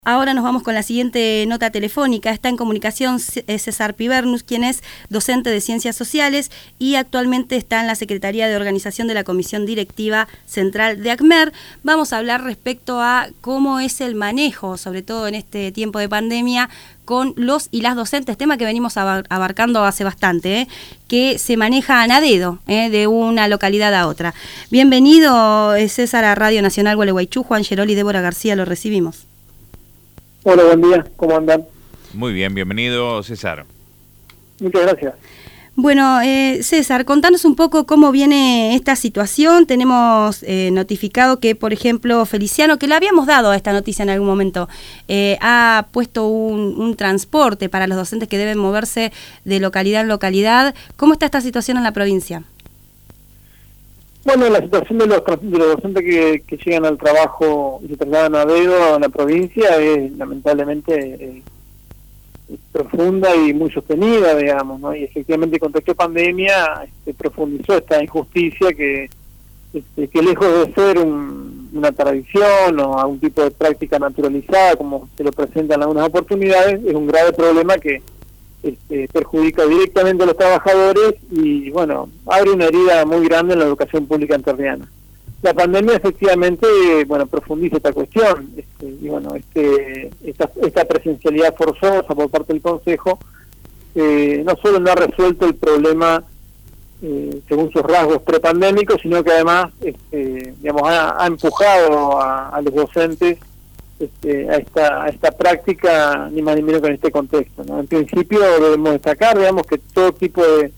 Ahora nos vamos con la siguiente nota telefónica. Está en comunicación César Pibernus, quien es docente de Ciencias Sociales y actualmente está en la Secretaría de Organización de la Comisión Directiva Central de ACMER. Vamos a hablar respecto a cómo es el manejo, sobre todo en este tiempo de pandemia, con los y las docentes, tema que venimos abarcando hace bastante, que se manejan a dedo, de una localidad a otra. Bienvenido, César, a Radio Nacional Gualeguaychú. Juan Gerol y Débora García lo recibimos. Hola, buen día, ¿cómo andan? Muy bien, bienvenido, César. Muchas gracias. Bueno, César, contanos un poco cómo viene esta situación. Tenemos notificado que, por ejemplo, Feliciano, que le habíamos dado a esta noticia en algún momento, ha puesto un transporte para los docentes que deben moverse de localidad en localidad. ¿Cómo está esta situación en la provincia? Bueno, la situación de los docentes que llegan al trabajo y se trasladan a dedo en la provincia es lamentablemente profunda y muy sostenida, digamos, ¿no? Y efectivamente el contexto de pandemia profundizó esta injusticia que lejos de ser una tradición o algún tipo de práctica naturalizada, como se lo presentan en algunas oportunidades, es un grave problema que perjudica directamente a los trabajadores y, bueno, abre una herida muy grande en la educación pública entrerriana. La pandemia efectivamente, profundiza esta cuestión, y bueno, esta presencialidad forzosa por parte del Consejo no solo no ha resuelto el problema según sus rasgos prepandémicos, sino que además ha empujado a los docentes a esta práctica, ni más ni menos que en este contexto, ¿no? En principio debemos destacar, digamos, que todo tipo de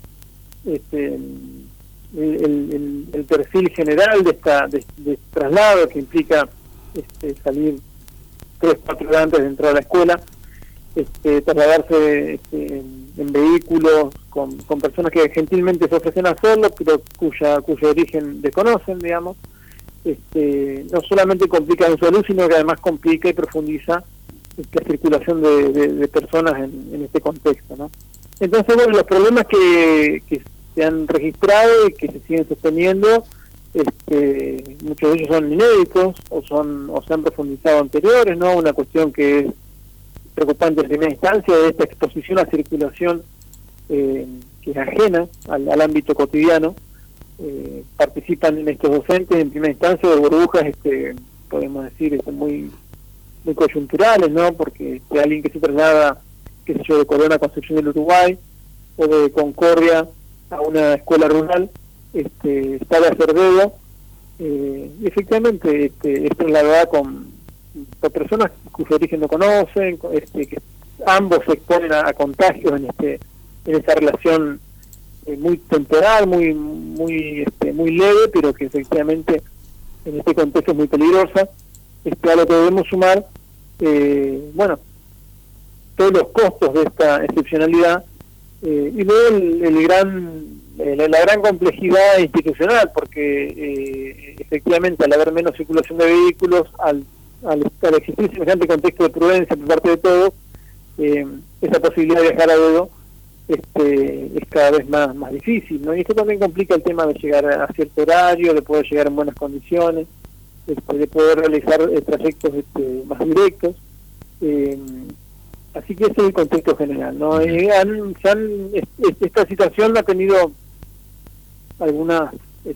el perfil general de este traslado, que implica salir 3-4 horas antes de entrar a la escuela, trasladarse en vehículos con personas que gentilmente se ofrecen a hacerlo, pero cuyo origen desconocen, digamos. No solamente complica en salud, sino que además complica y profundiza la circulación de personas en este contexto, ¿no? Entonces, bueno, los problemas que se han registrado y que se siguen sosteniendo, muchos de ellos son inéditos o se han profundizado anteriores, ¿no? Una cuestión que es preocupante en primera instancia de esta exposición a circulación que es ajena al ámbito cotidiano. Participan en estos docentes en primera instancia de burbujas, podemos decir, muy coyunturales, ¿no? Porque alguien que se traslada, qué sé yo, de Corona a Concepción del Uruguay o de Concordia a una escuela rural, sale a hacer dedo, efectivamente es trasladada con personas cuyo origen no conocen, que ambos se exponen a contagios en esa relación muy temporal, muy leve, pero que efectivamente en este contexto es muy peligrosa. A lo que debemos sumar, todos los costos de esta excepcionalidad y luego la gran complejidad institucional, porque efectivamente al haber menos circulación de vehículos, al existir semejante contexto de prudencia por parte de todos, esa posibilidad de viajar a dedo es cada vez más difícil, ¿no? Y esto también complica el tema de llegar a cierto horario, de poder llegar en buenas condiciones, de poder realizar trayectos más directos. Así que ese es el contexto general, ¿no? Esta situación ha tenido algunos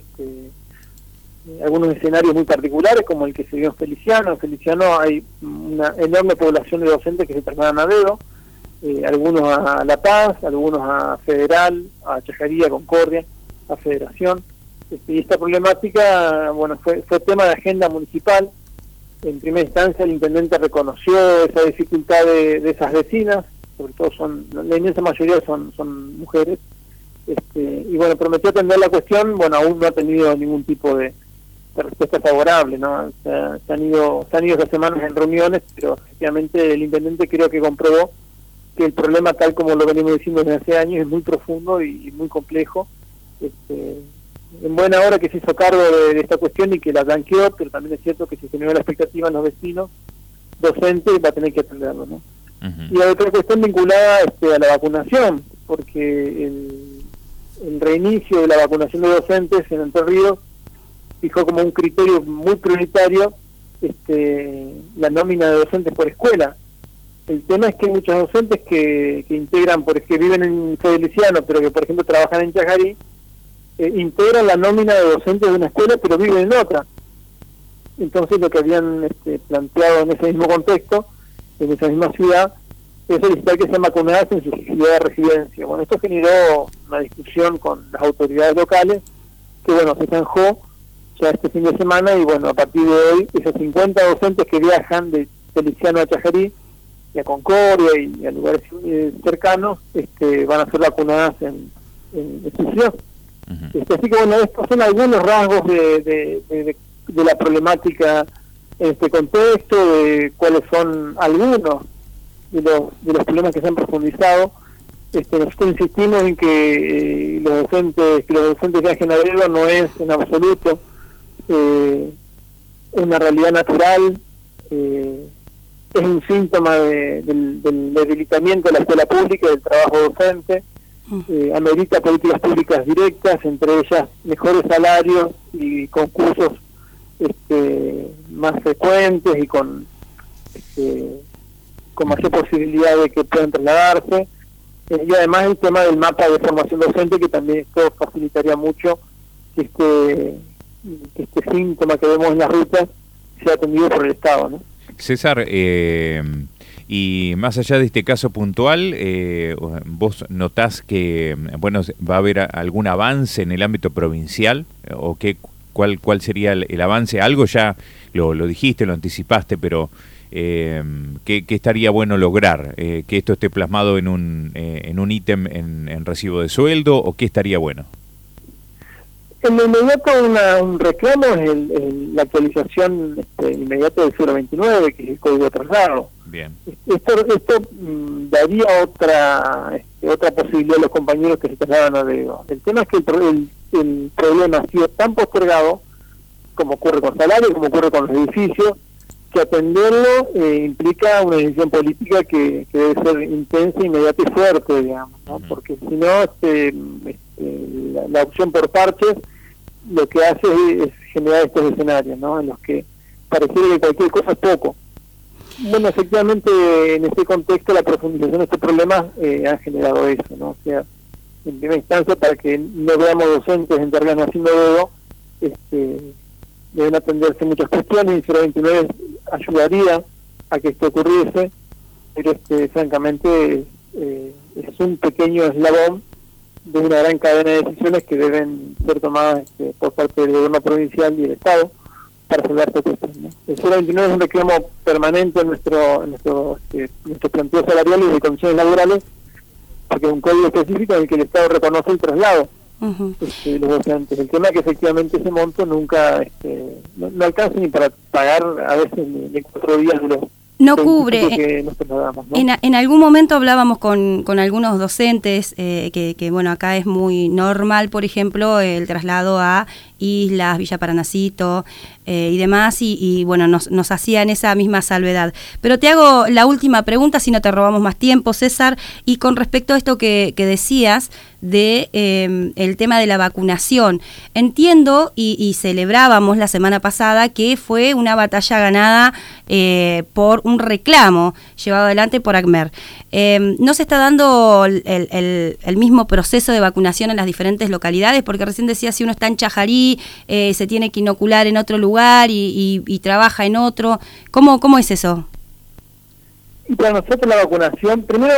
escenarios muy particulares, como el que se dio en Feliciano. En Feliciano hay una enorme población de docentes que se trasladan a dedo, algunos a La Paz, algunos a Federal, a Chajarí, a Concordia, a Federación. Y esta problemática, fue tema de agenda municipal. En primera instancia el intendente reconoció esa dificultad de esas vecinas, sobre todo la inmensa mayoría son mujeres, y prometió atender la cuestión. Aún no ha tenido ningún tipo de respuesta favorable, ¿no? Se han ido estas semanas en reuniones, pero efectivamente el intendente creo que comprobó que el problema, tal como lo venimos diciendo desde hace años, es muy profundo y muy complejo. En buena hora que se hizo cargo de esta cuestión y que la blanqueó, pero también es cierto que se generó la expectativa en los vecinos docentes, va a tener que atenderlo, ¿no? Uh-huh. Y hay otra cuestión vinculada a la vacunación, porque el reinicio de la vacunación de docentes en Entre Ríos fijó como un criterio muy prioritario la nómina de docentes por escuela. El tema es que hay muchos docentes que integran, porque viven en Feliciano, pero que por ejemplo trabajan en Chajarí, integran la nómina de docentes de una escuela, pero viven en otra. Entonces lo que habían planteado en ese mismo contexto, en esa misma ciudad, es solicitar que sean vacunadas en su ciudad de residencia. Bueno, esto generó una discusión con las autoridades locales, que bueno, se zanjó ya este fin de semana, y bueno, a partir de hoy, esos 50 docentes que viajan de Feliciano a Chajarí, y a Concordia y a lugares cercanos, van a ser vacunadas en su ciudad. Así que bueno, estos son algunos rasgos de la problemática en este contexto, de cuáles son algunos de los problemas que se han profundizado. Nosotros insistimos en que los docentes viajen a Grego no es en absoluto una realidad natural, es un síntoma del debilitamiento de la escuela pública y del trabajo docente. Amerita políticas públicas directas, entre ellas mejores salarios y concursos más frecuentes y con mayor posibilidad de que puedan trasladarse, y además el tema del mapa de formación docente, que también esto facilitaría mucho que este síntoma que vemos en las rutas sea atendido por el Estado, ¿no? César, y más allá de este caso puntual, ¿vos notás que va a haber algún avance en el ámbito provincial? ¿O cuál sería el avance? Algo ya lo dijiste, lo anticipaste, pero ¿qué estaría bueno lograr? ¿Que esto esté plasmado en un ítem en recibo de sueldo? ¿O qué estaría bueno? En lo inmediato un reclamo es la actualización inmediata del 029, que es el código de traslado. Bien. Esto daría otra posibilidad a los compañeros que se trasladan a Grego. El tema es que el problema ha sido tan postergado, como ocurre con salario, como ocurre con los edificios, que atenderlo implica una decisión política que debe ser intensa, inmediata y fuerte, digamos, ¿no? Porque si no, la opción por parches lo que hace es generar estos escenarios, ¿no? En los que pareciera que cualquier cosa es poco. Bueno, efectivamente, en este contexto, la profundización de este problema ha generado eso, ¿no? O sea, en primera instancia, para que no veamos docentes encargados haciendo dedo, deben atenderse muchas cuestiones, y el 029 ayudaría a que esto ocurriese, pero francamente es un pequeño eslabón de una gran cadena de decisiones que deben ser tomadas por parte del gobierno provincial y del Estado para resolver esta cuestión, ¿no? El 029 es un reclamo permanente en nuestros planteos salariales y de condiciones laborales, porque es un código específico en el que el Estado reconoce el traslado de los docentes. El tema es que efectivamente ese monto nunca no alcanza ni para pagar a veces ni 4 días de los no cubre. Que nos trasladamos, ¿no? En algún momento hablábamos con algunos docentes que bueno, acá es muy normal, por ejemplo, el traslado a Islas, Villa Paranacito y demás, y bueno, nos hacían esa misma salvedad. Pero te hago la última pregunta, si no te robamos más tiempo, César, y con respecto a esto que decías de el tema de la vacunación. Entiendo y celebrábamos la semana pasada que fue una batalla ganada por un reclamo llevado adelante por ACMER. ¿No se está dando el mismo proceso de vacunación en las diferentes localidades? Porque recién decía, si uno está en Chajarí, se tiene que inocular en otro lugar y trabaja en otro. ¿Cómo es eso? Y para nosotros la vacunación, primero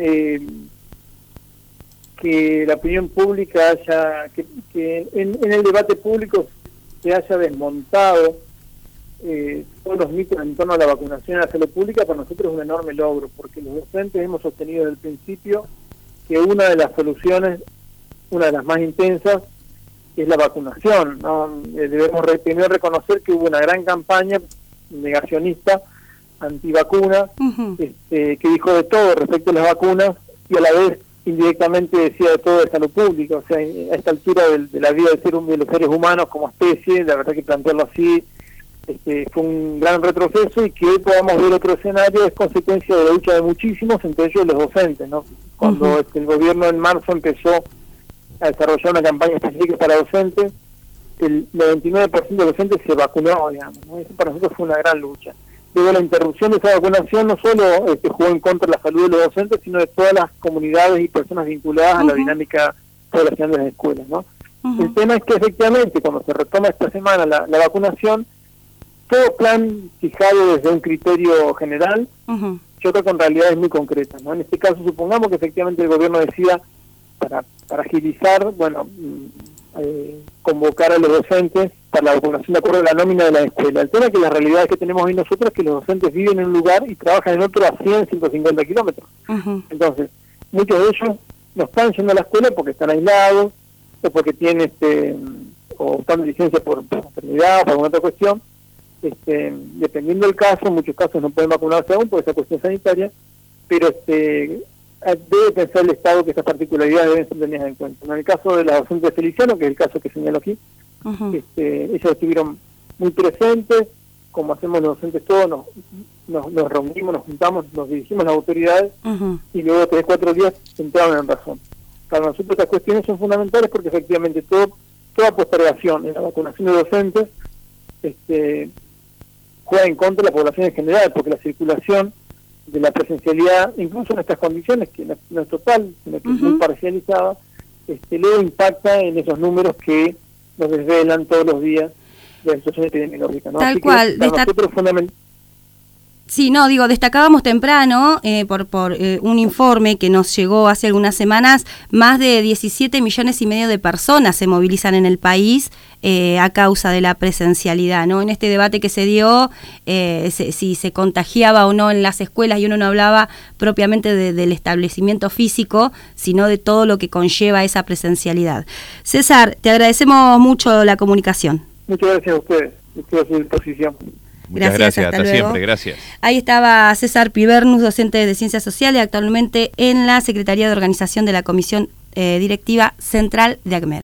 que la opinión pública haya, que en el debate público se haya desmontado todos los mitos en torno a la vacunación en la salud pública, para nosotros es un enorme logro, porque los docentes hemos sostenido desde el principio que una de las soluciones, una de las más intensas, es la vacunación, ¿no? Debemos primero reconocer que hubo una gran campaña negacionista, antivacuna, que dijo de todo respecto a las vacunas, y a la vez indirectamente decía de todo de salud pública. O sea, a esta altura de la vida de los seres humanos como especie, la verdad que plantearlo así fue un gran retroceso, y que hoy podamos ver otro escenario es consecuencia de la lucha de muchísimos, entre ellos los docentes, ¿no? Cuando el gobierno en marzo empezó a desarrollar una campaña específica para docentes, el 99% de los docentes se vacunó, digamos, ¿no? Eso para nosotros fue una gran lucha. Luego la interrupción de esa vacunación no solo jugó en contra de la salud de los docentes, sino de todas las comunidades y personas vinculadas a la dinámica poblacional de las escuelas, ¿no? El tema es que efectivamente cuando se retoma esta semana la vacunación, todo plan fijado desde un criterio general, choca con realidades muy concretas, ¿no? En este caso supongamos que efectivamente el gobierno decida para agilizar, convocar a los docentes para la vacunación de acuerdo a la nómina de la escuela. El tema es que la realidad que tenemos hoy nosotros es que los docentes viven en un lugar y trabajan en otro a 100, 150 kilómetros. Entonces, muchos de ellos no están yendo a la escuela porque están aislados, o porque tienen o están de licencia por enfermedad o por alguna otra cuestión. Dependiendo del caso, en muchos casos no pueden vacunarse aún por esa cuestión sanitaria, pero debe pensar el Estado que estas particularidades deben ser tenidas en cuenta. En el caso de las docentes de Feliciano, que es el caso que señalo aquí, ellos estuvieron muy presentes, como hacemos los docentes todos, nos reunimos, nos juntamos, nos dirigimos a las autoridades y luego de 3-4 días entraron en razón. Para nosotros estas cuestiones son fundamentales porque efectivamente toda postergación en la vacunación de docentes juega en contra de la población en general, porque la circulación de la presencialidad, incluso en estas condiciones, que no es total, sino que es muy parcializada, luego impacta en esos números que nos desvelan todos los días de la situación epidemiológica, ¿no? Tal Así cual. que para nosotros es fundamental. Sí, no, destacábamos temprano por un informe que nos llegó hace algunas semanas, más de 17,5 millones de personas se movilizan en el país a causa de la presencialidad, ¿no? En este debate que se dio, si se contagiaba o no en las escuelas, y uno no hablaba propiamente del establecimiento físico, sino de todo lo que conlleva esa presencialidad. César, te agradecemos mucho la comunicación. Muchas gracias a ustedes, estoy a su disposición. Muchas gracias, hasta siempre, gracias. Ahí estaba César Pibernus, docente de Ciencias Sociales, actualmente en la Secretaría de Organización de la Comisión Directiva Central de ACMER.